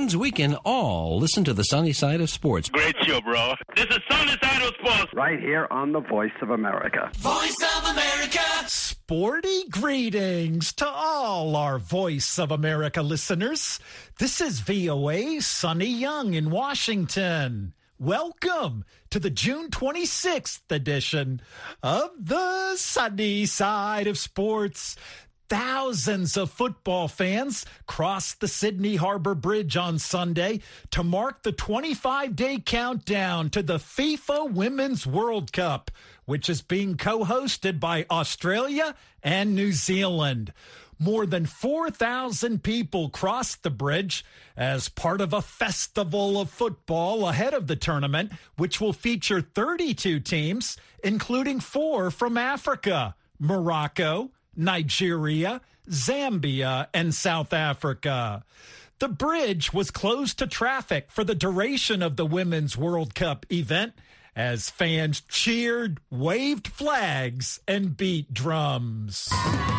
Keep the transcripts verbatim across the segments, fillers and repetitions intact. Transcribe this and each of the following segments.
means we can all listen to the sunny side of sports. Great show, bro. This is Sunny Side of Sports. Right here on the Voice of America. Voice of America. Sporty greetings to all our Voice of America listeners. This is V O A Sonny Young in Washington. Welcome to the June twenty-sixth edition of the Sunny Side of Sports. Thousands of football fans crossed the Sydney Harbor Bridge on Sunday to mark the twenty-five day countdown to the FIFA Women's World Cup, which is being co-hosted by Australia and New Zealand. More than four thousand people crossed the bridge as part of a festival of football ahead of the tournament, which will feature thirty-two teams, including four from Africa, Morocco, Nigeria, Zambia, and South Africa. The bridge was closed to traffic for the duration of the Women's World Cup event as fans cheered, waved flags, and beat drums.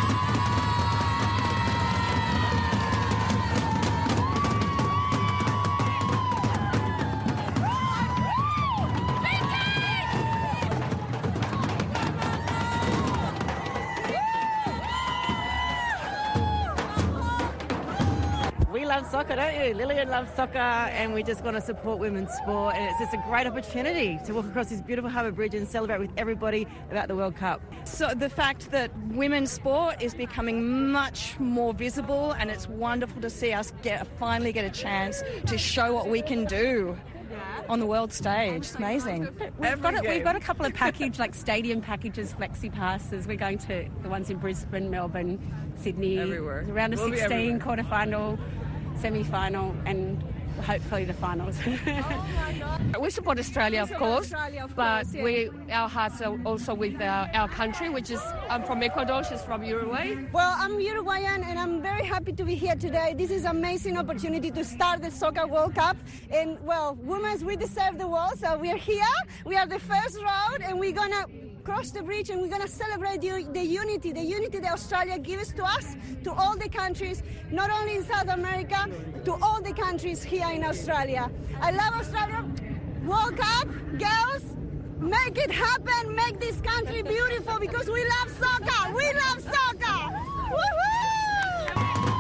We love soccer, don't you? Lillian loves soccer, and we're just going to support women's sport. And it's just a great opportunity to walk across this beautiful harbour bridge and celebrate with everybody about the World Cup. So the fact that women's sport is becoming much more visible, and it's wonderful to see us get finally get a chance to show what we can do on the world stage. It's amazing. We've got, a, we've got a couple of package, like stadium packages, flexi passes. We're going to the ones in Brisbane, Melbourne, Sydney. Everywhere. Round of We'll sixteen, quarter-final, semi-final, and hopefully the finals. We support Australia, of course, Australia, of but course, yeah. we our hearts are also with our, our country, which is, I'm from Ecuador, she's from Uruguay. Well, I'm Uruguayan, and I'm very happy to be here today. This is an amazing opportunity to start the Soccer World Cup. And, well, women, we deserve the world, so we're here. We are the first round, and we're going to cross the bridge, and we're going to celebrate the, the unity, the unity that Australia gives to us, to all the countries, not only in South America, to all the countries here in Australia. I love Australia. World Cup, girls, make it happen, make this country beautiful, because we love soccer. We love soccer. Woo-hoo!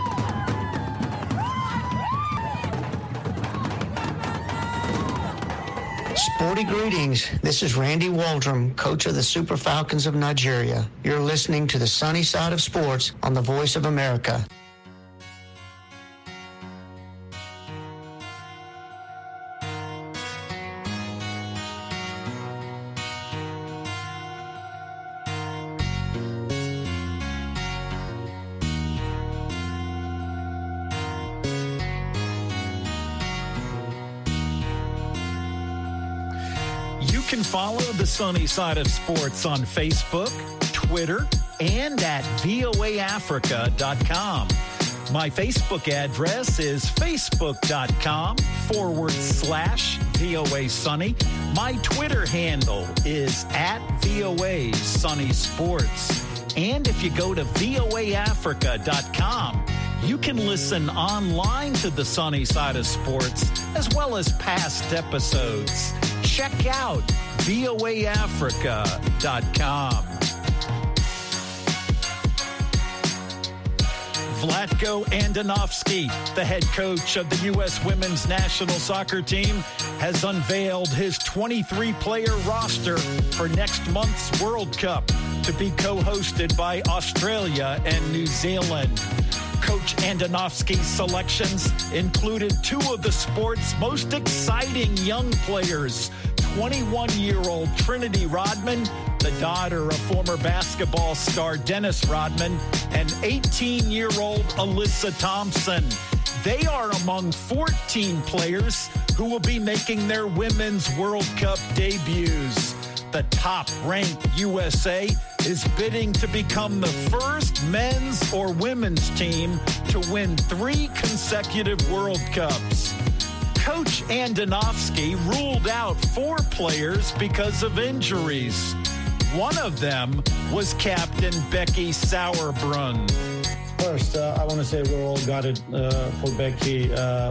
Sporty greetings. This is Randy Waldrum, coach of the Super Falcons of Nigeria. You're listening to the Sunny Side of Sports on the Voice of America. You can follow the Sunny Side of Sports on Facebook, Twitter, and at V O A Africa dot com. My Facebook address is facebook.com forward slash VOA Sunny. My Twitter handle is at V O A Sunny Sports. And if you go to V O A Africa dot com, you can listen online to the Sunny Side of Sports as well as past episodes. Check out V O A Africa dot com. Vlatko Andonovski, the head coach of the U S women's national soccer team, has unveiled his twenty-three player roster for next month's World Cup to be co-hosted by Australia and New Zealand. Coach Andonovski's selections included two of the sport's most exciting young players, twenty-one-year-old Trinity Rodman, the daughter of former basketball star Dennis Rodman, and eighteen-year-old Alyssa Thompson. They are among fourteen players who will be making their Women's World Cup debuts. The top-ranked U S A is bidding to become the first men's or women's team to win three consecutive World Cups. Coach Andonovski ruled out four players because of injuries. One of them was Captain Becky Sauerbrunn. First, uh, I want to say we're all gutted uh, for Becky. Uh,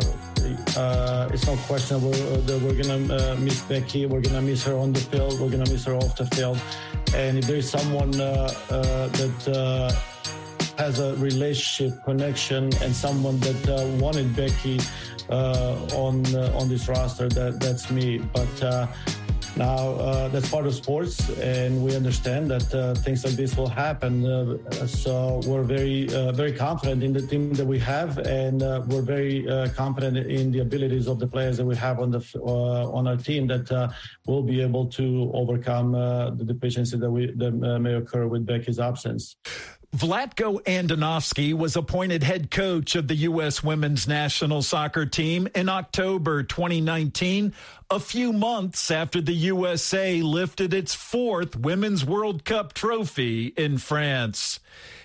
uh, it's no questionable that we're going to uh, miss Becky. We're going to miss her on the field. We're going to miss her off the field. And if there's someone uh, uh, that uh, has a relationship connection and someone that uh, wanted Becky uh, on uh, on this roster, that that's me. But uh, now uh, that's part of sports, and we understand that uh, things like this will happen. Uh, so we're very uh, very confident in the team that we have, and uh, we're very uh, confident in the abilities of the players that we have on the uh, on our team that uh, will be able to overcome uh, the deficiency that we that uh, may occur with Becky's absence. Vlatko Andonovski was appointed head coach of the U S women's national soccer team in October twenty nineteen, a few months after the U S A lifted its fourth Women's World Cup trophy in France.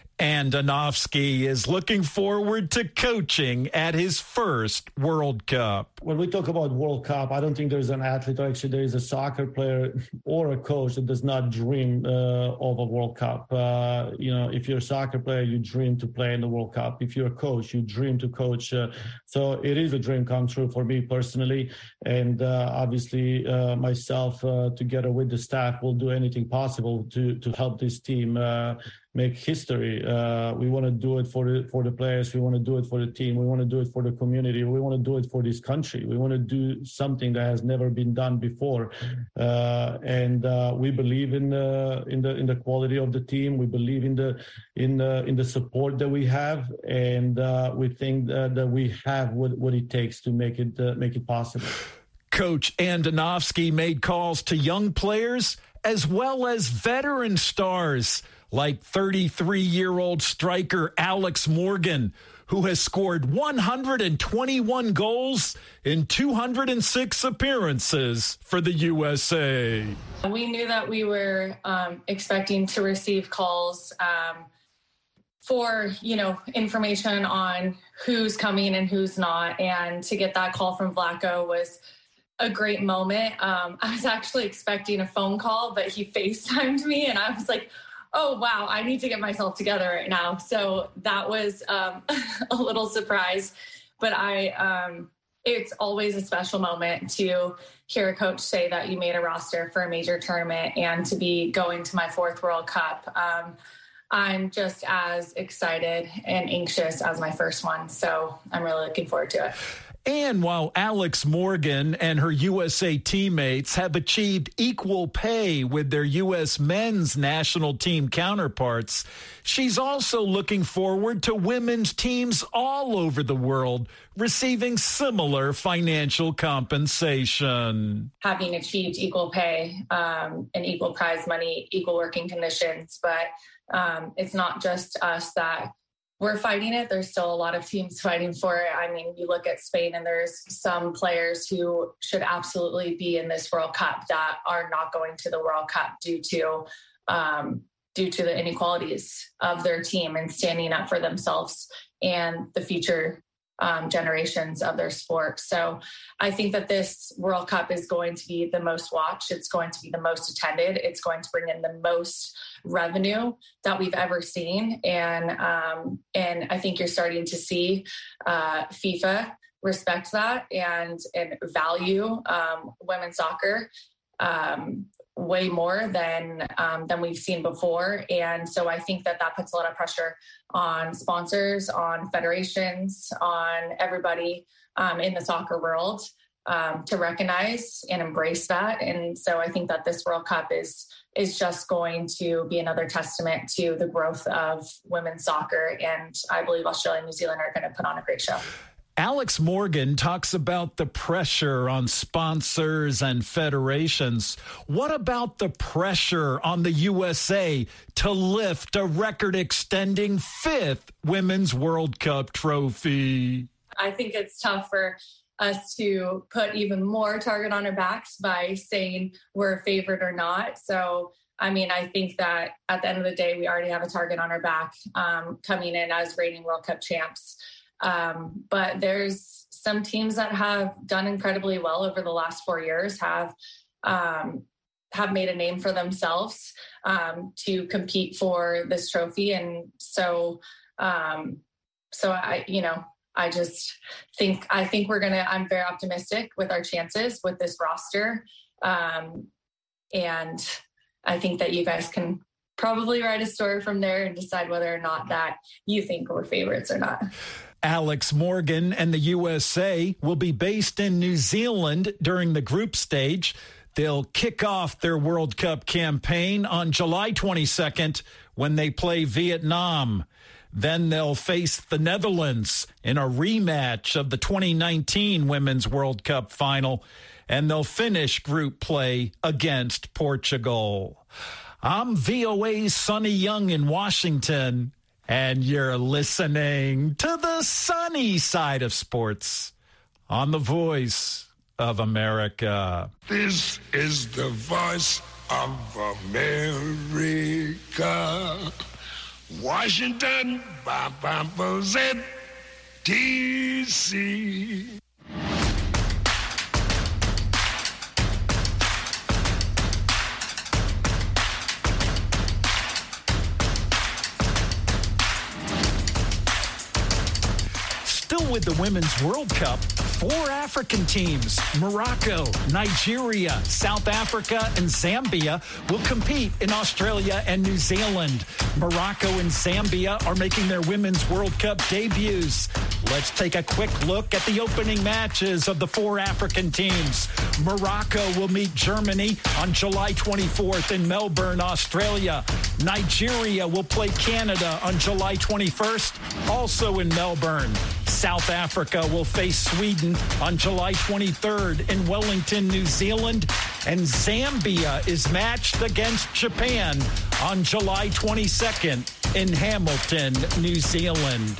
Andonovski is looking forward to coaching at his first World Cup. When we talk about World Cup, I don't think there's an athlete, or actually there is a soccer player or a coach that does not dream uh, of a World Cup. Uh, you know, if you're a soccer player, you dream to play in the World Cup. If you're a coach, you dream to coach. Uh, so it is a dream come true for me personally. And uh, obviously uh, myself, uh, together with the staff, will do anything possible to, to help this team uh, make history. Uh, we want to do it for the for the players. We want to do it for the team. We want to do it for the community. We want to do it for this country. We want to do something that has never been done before. Uh, and uh, we believe in the in the in the quality of the team. We believe in the in the in the support that we have, and uh, we think that, that we have what, what it takes to make it uh, make it possible. Coach Andonovski made calls to young players as well as veteran stars, like thirty-three-year-old striker Alex Morgan, who has scored one hundred twenty-one goals in two hundred six appearances for the U S A. We knew that we were um, expecting to receive calls um, for, you know, information on who's coming and who's not. And to get that call from Vlatko was a great moment. Um, I was actually expecting a phone call, but he FaceTimed me, and I was like, oh, wow, I need to get myself together right now. So that was um, a little surprise, but I, um, it's always a special moment to hear a coach say that you made a roster for a major tournament and to be going to my fourth World Cup. Um, I'm just as excited and anxious as my first one. So I'm really looking forward to it. And while Alex Morgan and her U S A teammates have achieved equal pay with their U S men's national team counterparts, she's also looking forward to women's teams all over the world receiving similar financial compensation. Having achieved equal pay um, and equal prize money, equal working conditions, but um, it's not just us that we're fighting it. There's still a lot of teams fighting for it. I mean, you look at Spain and there's some players who should absolutely be in this World Cup that are not going to the World Cup due to um, due to the inequalities of their team and standing up for themselves and the future um, generations of their sport. So I think that this World Cup is going to be the most watched. It's going to be the most attended. It's going to bring in the most revenue that we've ever seen. And, um, and I think you're starting to see uh, FIFA respect that and, and value um, women's soccer um, way more than um, than we've seen before. And so I think that that puts a lot of pressure on sponsors, on federations, on everybody um, in the soccer world um, to recognize and embrace that. And so I think that this World Cup is is just going to be another testament to the growth of women's soccer. And I believe Australia and New Zealand are going to put on a great show. Alex Morgan talks about the pressure on sponsors and federations. What about the pressure on the U S A to lift a record-extending fifth Women's World Cup trophy? I think it's tough for us to put even more target on our backs by saying we're a favorite or not. So, I mean, I think that at the end of the day, we already have a target on our back um, coming in as reigning World Cup champs. Um, but there's some teams that have done incredibly well over the last four years, have um, have made a name for themselves um, to compete for this trophy. And so, um, so I, you know, I just think, I think we're going to, I'm very optimistic with our chances with this roster. Um, and I think that you guys can probably write a story from there and decide whether or not that you think we're favorites or not. Alex Morgan and the U S A will be based in New Zealand during the group stage. They'll kick off their World Cup campaign on July twenty-second when they play Vietnam. Then they'll face the Netherlands in a rematch of the twenty nineteen Women's World Cup final, and they'll finish group play against Portugal. I'm V O A's Sonny Young in Washington, and you're listening to the sunny side of sports on the Voice of America. This is the Voice of America. Washington, D C Still with the Women's World Cup, four African teams, Morocco, Nigeria, South Africa, and Zambia, will compete in Australia and New Zealand. Morocco and Zambia are making their Women's World Cup debuts. Let's take a quick look at the opening matches of the four African teams. Morocco will meet Germany on July twenty-fourth in Melbourne, Australia. Nigeria will play Canada on July twenty-first, also in Melbourne. South Africa will face Sweden on July twenty-third in Wellington, New Zealand. And Zambia is matched against Japan on July twenty-second in Hamilton, New Zealand.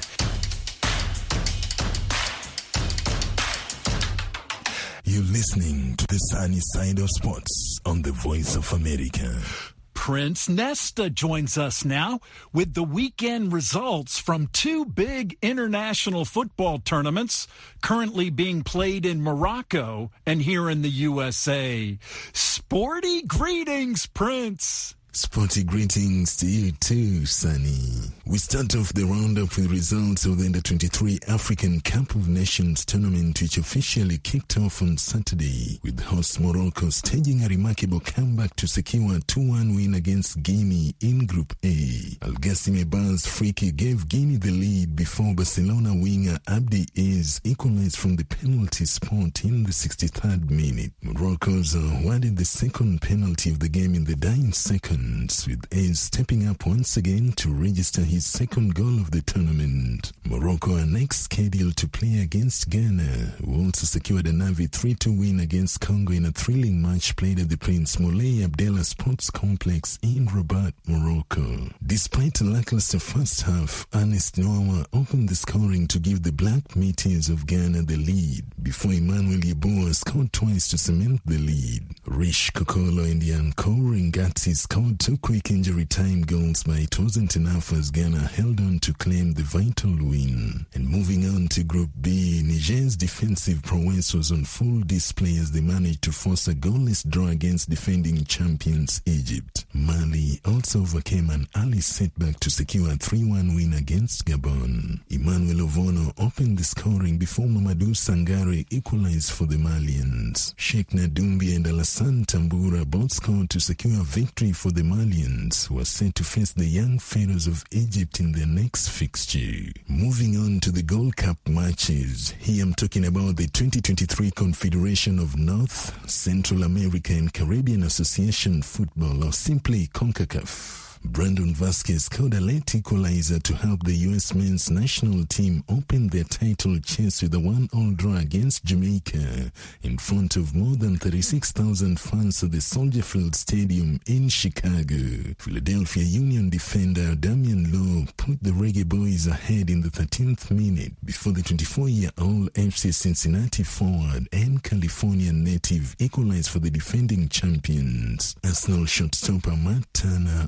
You're listening to the sunny side of sports on the Voice of America. Prince Nesta joins us now with the weekend results from two big international football tournaments currently being played in Morocco and here in the U S A. Sporty greetings, Prince. Sporty greetings to you too, Sunny. We start off the roundup with results of the under twenty-three African Cup of Nations tournament, which officially kicked off on Saturday, with host Morocco staging a remarkable comeback to secure a two one win against Guinea in Group A. Al-Ghassim Ebar's free kick gave Guinea the lead before Barcelona winger Abdi Aziz equalized from the penalty spot in the sixty-third minute. Morocco's awarded the second penalty of the game in the dying seconds, with Aziz stepping up once again to register his second goal of the tournament. Morocco are next scheduled to play against Ghana, who also secured a Navi three two win against Congo in a thrilling match played at the Prince Moulay Abdallah Sports Complex in Rabat, Morocco. Despite a lackluster first half, Ernest Noah opened the scoring to give the Black Meteors of Ghana the lead, before Emmanuel Yeboah scored twice to cement the lead. Rish Kokolo and Yanko Ringati scored two quick injury time goals, but it wasn't enough as Ghana held on to claim the vital win. And moving on to Group B, Niger's defensive prowess was on full display as they managed to force a goalless draw against defending champions Egypt. Mali also overcame an early setback to secure a three one win against Gabon. Emmanuel Ovono opened the scoring before Mamadou Sangare equalized for the Malians. Sheikh Nadumbi and Alassane Tambura both scored to secure a victory for the Malians, who are set to face the young Pharaohs of Egypt in their next fixture. Moving on to the Gold Cup matches, here I'm talking about the twenty twenty-three Confederation of North, Central America and Caribbean Association Football, or simply CONCACAF. Brandon Vasquez scored a late equalizer to help the U S men's national team open their title chase with a one-all draw against Jamaica in front of more than thirty-six thousand fans at the Soldier Field Stadium in Chicago. Philadelphia Union defender Damian Lowe put the Reggae Boys ahead in the thirteenth minute before the twenty-four-year-old F C Cincinnati forward and California native equalized for the defending champions. Arsenal shortstopper Matt Turner also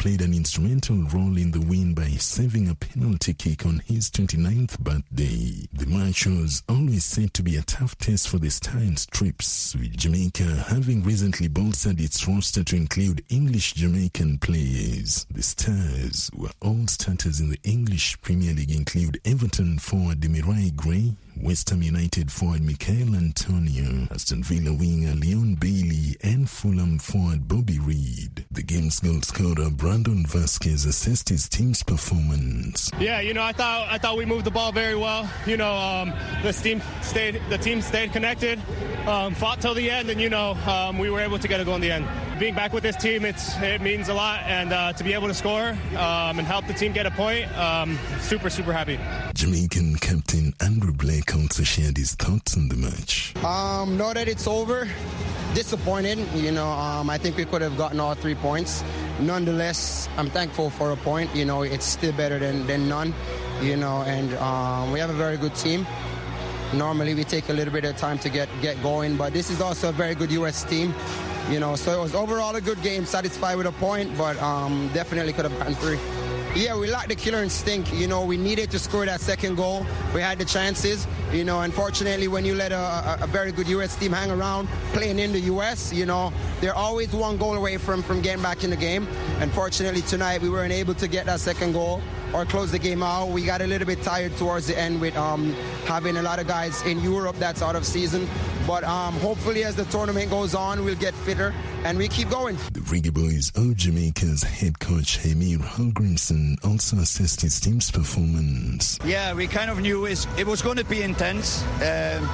played an instrumental role in the win by saving a penalty kick on his twenty-ninth birthday. The match was always said to be a tough test for the Stars Trips, with Jamaica having recently bolstered its roster to include English Jamaican players. The Stars, who are all starters in the English Premier League, include Everton forward Demirai Gray, West Ham United forward Michael Antonio, Aston Villa winger Leon Bailey, and Fulham forward Bobby Reed. The game's goal scorer Brandon Vasquez assessed his team's performance. Yeah, you know, I thought I thought we moved the ball very well. You know, um, the team stayed the team stayed connected, um, fought till the end, and you know, um, we were able to get a goal in the end. Being back with this team, it's it means a lot, and uh, to be able to score um, and help the team get a point, um, super super happy. Jamaican captain Andrew Blake also shared his thoughts on the match. Um, know that it's over. Disappointed, you know. Um, I think we could have gotten all three points. Nonetheless, I'm thankful for a point. You know, it's still better than, than none. You know, and um, we have a very good team. Normally, we take a little bit of time to get get going, but this is also a very good U S team. You know, so it was overall a good game. Satisfied with a point, but um, definitely could have gotten three. Yeah, we lacked the killer instinct. You know, we needed to score that second goal. We had the chances. You know, unfortunately, when you let a, a, a very good U S team hang around playing in the U S, you know, they're always one goal away from, from getting back in the game. Unfortunately, tonight we weren't able to get that second goal or close the game out. We got a little bit tired towards the end with um, having a lot of guys in Europe that's out of season. But um, hopefully as the tournament goes on, we'll get fitter and we keep going. The Reggae Boys of Jamaica's head coach, Emir Hallgrimsson, also assessed his team's performance. Yeah, we kind of knew it was going to be intense. Um,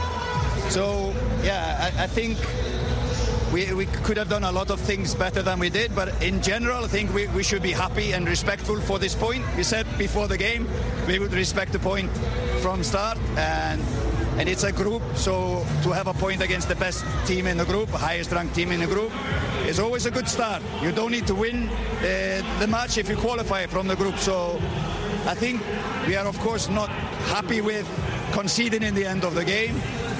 so, yeah, I, I think we, we could have done a lot of things better than we did. But in general, I think we, we should be happy and respectful for this point. We said before the game we would respect the point from start. And And it's a group, so to have a point against the best team in the group, highest ranked team in the group, is always a good start. You don't need to win uh, the match if you qualify from the group. So I think we are, of course, not happy with conceding in the end of the game.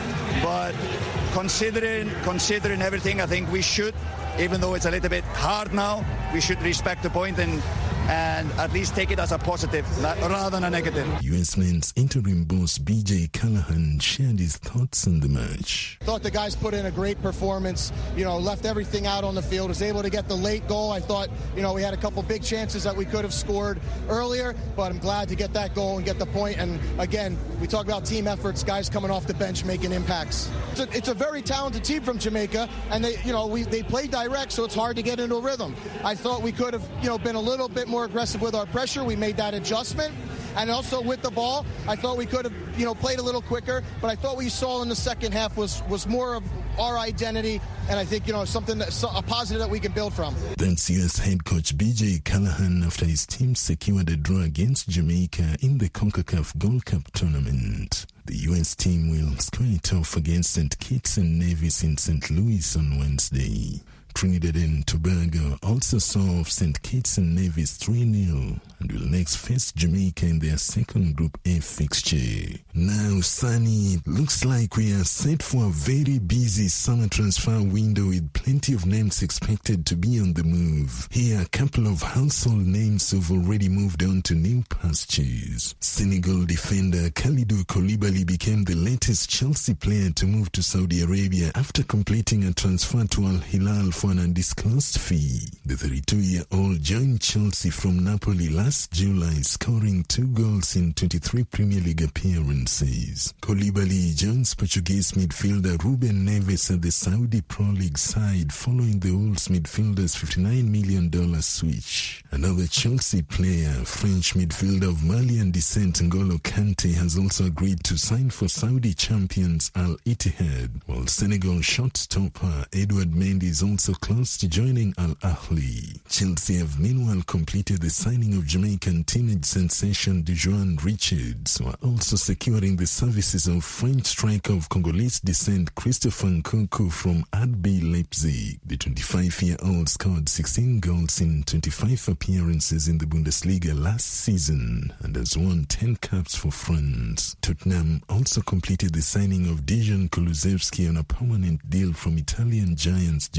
But considering, considering everything, I think we should, even though it's a little bit hard now, we should respect the point and and at least take it as a positive rather than a negative. U S men's interim boss B J Callahan shared his thoughts on the match. Thought the guys put in a great performance, you know, left everything out on the field, was able to get the late goal. I thought, you know, we had a couple big chances that we could have scored earlier, but I'm glad to get that goal and get the point. And again, we talk about team efforts, guys coming off the bench making impacts. It's a, it's a very talented team from Jamaica, and they, you know, we they play direct, so it's hard to get into a rhythm. I thought we could have, you know, been a little bit more more aggressive with our pressure. We made that adjustment. And also with the ball, I thought we could have, you know, played a little quicker. But I thought what you saw in the second half was was more of our identity. And I think, you know, something that, a positive that we can build from. That's U S head coach B J Callahan after his team secured a draw against Jamaica in the CONCACAF Gold Cup tournament. The U S team will square it off against Saint Kitts and Nevis in Saint Louis on Wednesday. Trinidad and Tobago also saw off Saint Kitts and Nevis three nil and will next face Jamaica in their second Group A fixture. Now, Sunny, it looks like we are set for a very busy summer transfer window with plenty of names expected to be on the move. Here are a couple of household names who've already moved on to new pastures. Senegal defender Kalidou Koulibaly became the latest Chelsea player to move to Saudi Arabia after completing a transfer to Al Hilal for an undisclosed fee. The thirty-two-year-old joined Chelsea from Napoli last July, scoring two goals in twenty-three Premier League appearances. Koulibaly joins Portuguese midfielder Ruben Neves at the Saudi Pro League side following the Wolves midfielder's fifty-nine million dollars switch. Another Chelsea player, French midfielder of Malian descent N'Golo Kante, has also agreed to sign for Saudi champions Al Ittihad, while Senegal shot-stopper Edouard Mendy is also close to joining Al Ahly. Chelsea have meanwhile completed the signing of Jamaican teenage sensation Dejuan Richards, who are also securing the services of French striker of Congolese descent Christopher Nkunku from R B Leipzig. The twenty-five-year-old scored sixteen goals in twenty-five appearances in the Bundesliga last season and has won ten caps for France. Tottenham also completed the signing of Dejan Kulusevski on a permanent deal from Italian giants Juventus.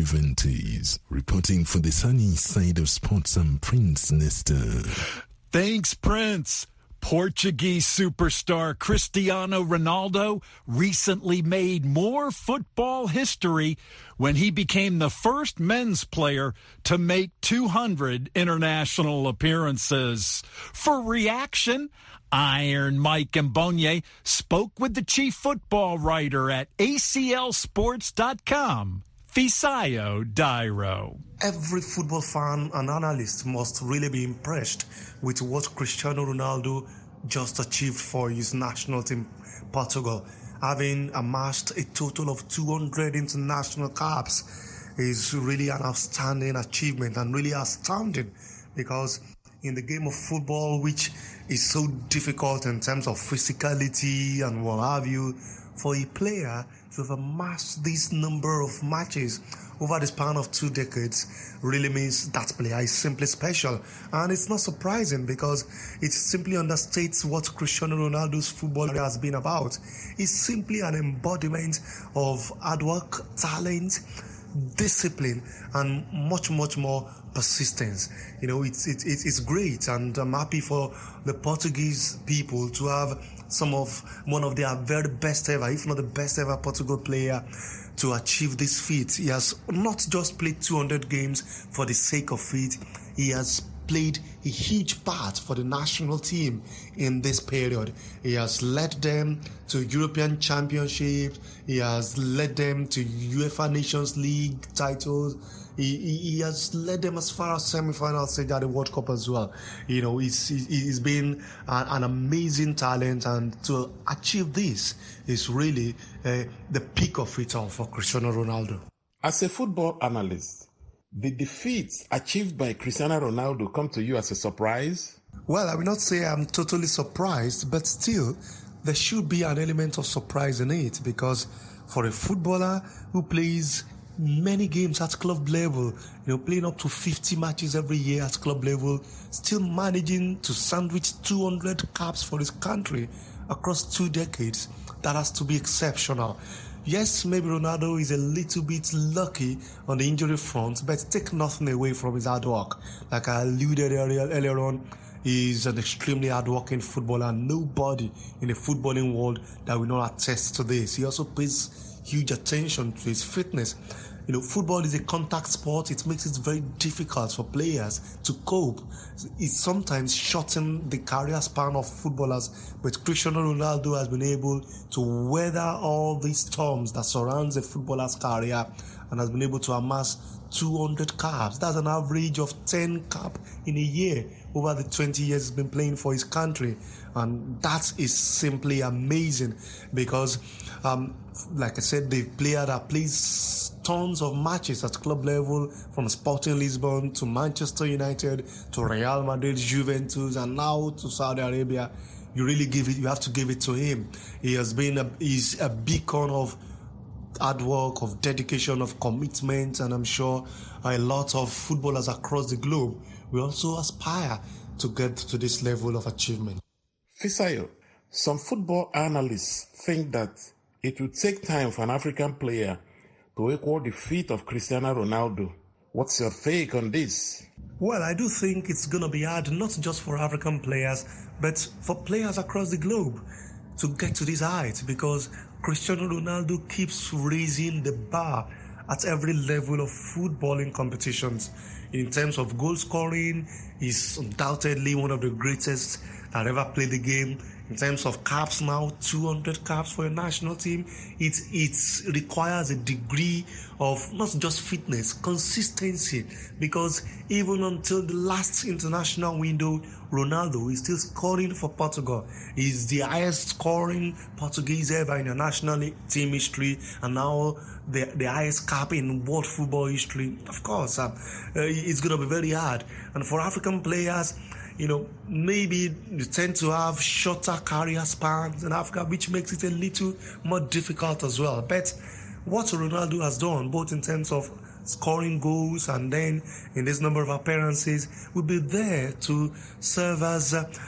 Curtis. Reporting for the Sunny Side of Sports, I'm Prince Nestor. Thanks, Prince. Portuguese superstar Cristiano Ronaldo recently made more football history when he became the first men's player to make two hundred international appearances. For reaction, Iron Mike Mbonye spoke with the chief football writer at A C L sports dot com, Fisayo Dairo. Every football fan and analyst must really be impressed with what Cristiano Ronaldo just achieved for his national team, Portugal. Having amassed a total of two hundred international caps is really an outstanding achievement and really astounding, because in the game of football, which is so difficult in terms of physicality and what have you, for a player to have amassed this number of matches over the span of two decades really means that player is simply special. And it's not surprising, because it simply understates what Cristiano Ronaldo's football has been about. It's simply an embodiment of hard work, talent, discipline, and much, much more persistence. You know, it's, it's, it's great, and I'm happy for the Portuguese people to have some of, one of their very best ever, if not the best ever Portugal player to achieve this feat. He has not just played two hundred games for the sake of it, he has played a huge part for the national team in this period. He has led them to European Championship, he has led them to UEFA Nations League titles, he, he, he has led them as far as semi-final stage at the World Cup as well. You know, he's, he's been an, an amazing talent, and to achieve this is really uh, the peak of it all for Cristiano Ronaldo. As a football analyst, the defeats achieved by Cristiano Ronaldo come to you as a surprise? Well, I will not say I'm totally surprised, but still, there should be an element of surprise in it, because for a footballer who plays many games at club level, you know, playing up to fifty matches every year at club level, still managing to sandwich two hundred caps for his country across two decades, that has to be exceptional. Yes, maybe Ronaldo is a little bit lucky on the injury front, but take nothing away from his hard work. Like I alluded earlier, earlier on, he's an extremely hard-working footballer, and nobody in the footballing world that will not attest to this. He also pays huge attention to his fitness. You know, football is a contact sport. It makes it very difficult for players to cope. It sometimes shortens the career span of footballers, but Cristiano Ronaldo has been able to weather all these storms that surrounds a footballer's career, and has been able to amass two hundred caps. That's an average of ten caps in a year over the twenty years he's been playing for his country. And that is simply amazing, because um, like I said, the player that plays tons of matches at club level, from Sporting Lisbon to Manchester United to Real Madrid, Juventus, and now to Saudi Arabia, you really give it, you have to give it to him. He has been a, he's a beacon of hard work, of dedication, of commitment, and I'm sure a lot of footballers across the globe will also aspire to get to this level of achievement. Fisayo, some football analysts think that it will take time for an African player to equal the feat of Cristiano Ronaldo. What's your take on this? Well, I do think it's going to be hard, not just for African players, but for players across the globe to get to this height, because Cristiano Ronaldo keeps raising the bar at every level of footballing competitions. In terms of goal scoring, he's undoubtedly one of the greatest that ever played the game. In terms of caps now, two hundred caps for a national team, it, it requires a degree of not just fitness, consistency, because even until the last international window, Ronaldo is still scoring for Portugal. He's the highest scoring Portuguese ever in a national team history, and now the, the highest cap in world football history. Of course, uh, uh, it's going to be very hard. And for African players, you know, maybe you tend to have shorter career spans in Africa, which makes it a little more difficult as well. But what Ronaldo has done, both in terms of scoring goals and then in this number of appearances, will be there to serve as uh,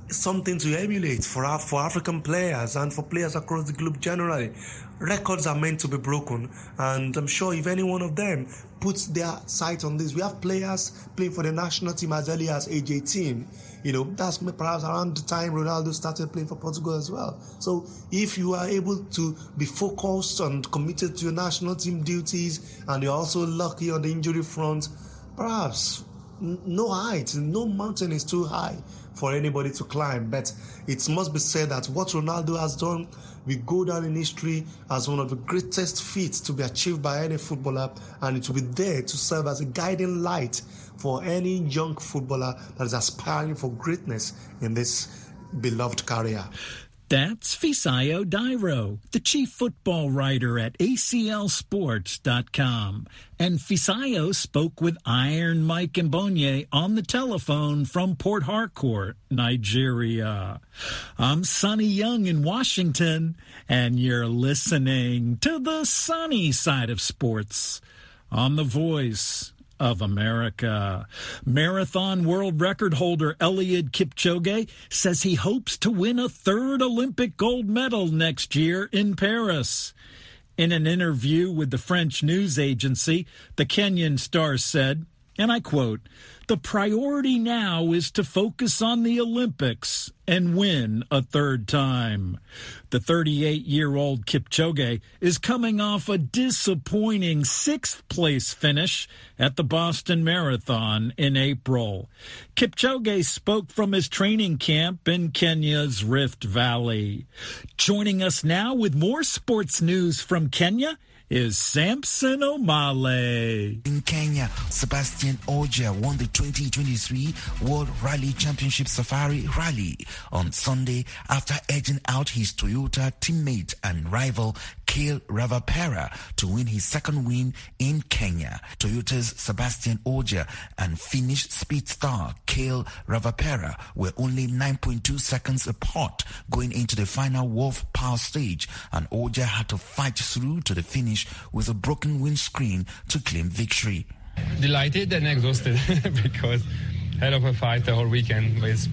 something to emulate for our, for African players and for players across the globe generally. Records are meant to be broken, and I'm sure if any one of them puts their sight on this, we have players playing for the national team as early as age eighteen. You know, that's perhaps around the time Ronaldo started playing for Portugal as well. So if you are able to be focused and committed to your national team duties, and you're also lucky on the injury front, perhaps no height, no mountain is too high for anybody to climb. But it must be said that what Ronaldo has done will go down in history as one of the greatest feats to be achieved by any footballer, and it will be there to serve as a guiding light for any young footballer that is aspiring for greatness in this beloved career. That's Fisayo Dairo, the chief football writer at A C L sports dot com. And Fisayo spoke with Iron Mike Mbonye on the telephone from Port Harcourt, Nigeria. I'm Sonny Young in Washington, and you're listening to the sunny side of sports on the Voice of America. Marathon world record holder Eliud Kipchoge says he hopes to win a third Olympic gold medal next year in Paris. In an interview with the French news agency, the Kenyan star said, and I quote, "The priority now is to focus on the Olympics and win a third time." The thirty-eight-year-old Kipchoge is coming off a disappointing sixth-place finish at the Boston Marathon in April. Kipchoge spoke from his training camp in Kenya's Rift Valley. Joining us now with more sports news from Kenya is Samson Omale. In Kenya, Sebastian Ogier won the twenty twenty-three World Rally Championship Safari Rally on Sunday after edging out his Toyota teammate and rival Kale Ravapera to win his second win in Kenya. Toyota's Sebastian Ogier and Finnish speed star Kale Ravapera were only nine point two seconds apart going into the final Wolf Power stage, and Ogier had to fight through to the finish with a broken windscreen to claim victory. Delighted and exhausted because hell of a fight the whole weekend with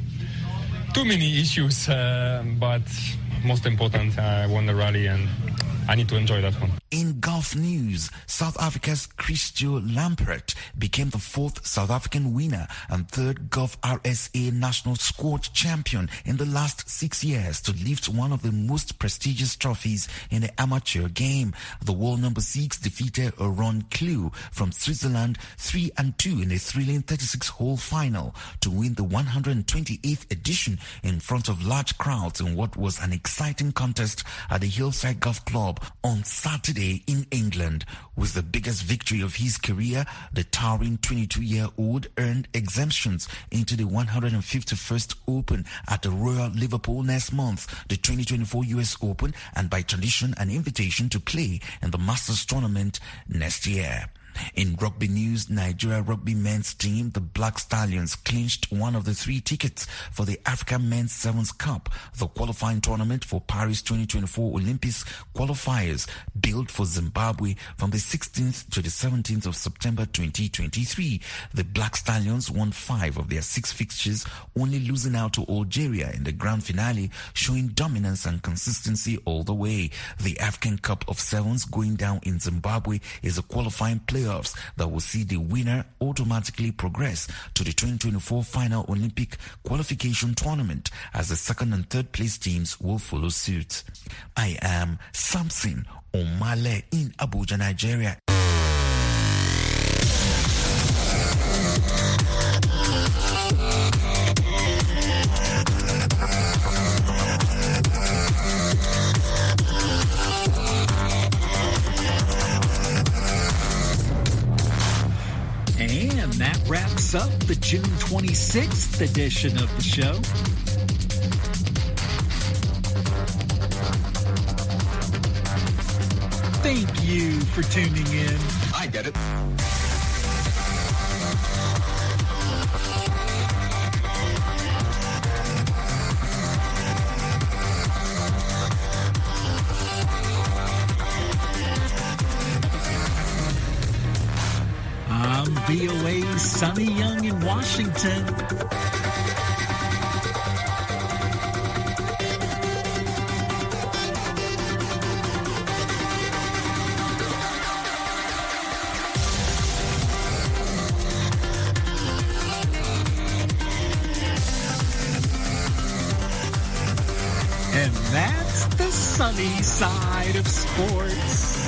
too many issues, uh, but most important, I won the rally and I need to enjoy that one. In golf news, South Africa's Christo Lampert became the fourth South African winner and third Golf R S A National Squad champion in the last six years to lift one of the most prestigious trophies in the amateur game. The world number six defeated Ron Klue from Switzerland three and two in a thrilling thirty-six hole final to win the one hundred twenty-eighth edition in front of large crowds in what was an exciting contest at the Hillside Golf Club on Saturday in England. With the biggest victory of his career, the towering twenty-two-year-old earned exemptions into the one hundred fifty-first Open at the Royal Liverpool next month, the twenty twenty-four U S Open, and by tradition an invitation to play in the Masters tournament next year. In rugby news, Nigeria rugby men's team, the Black Stallions, clinched one of the three tickets for the Africa Men's Sevens Cup, the qualifying tournament for Paris twenty twenty-four Olympics qualifiers, billed for Zimbabwe from the sixteenth to the seventeenth of September twenty twenty-three. The Black Stallions won five of their six fixtures, only losing out to Algeria in the grand finale, showing dominance and consistency all the way. The African Cup of Sevens going down in Zimbabwe is a qualifying playoffs that will see the winner automatically progress to the twenty twenty-four final Olympic qualification tournament, as the second and third place teams will follow suit. I am Samson Omale in Abuja, Nigeria. And that wraps up the June twenty-sixth edition of the show. Thank you for tuning in. I get it. I'm V O A's Sonny Young in Washington. sunny side of sports.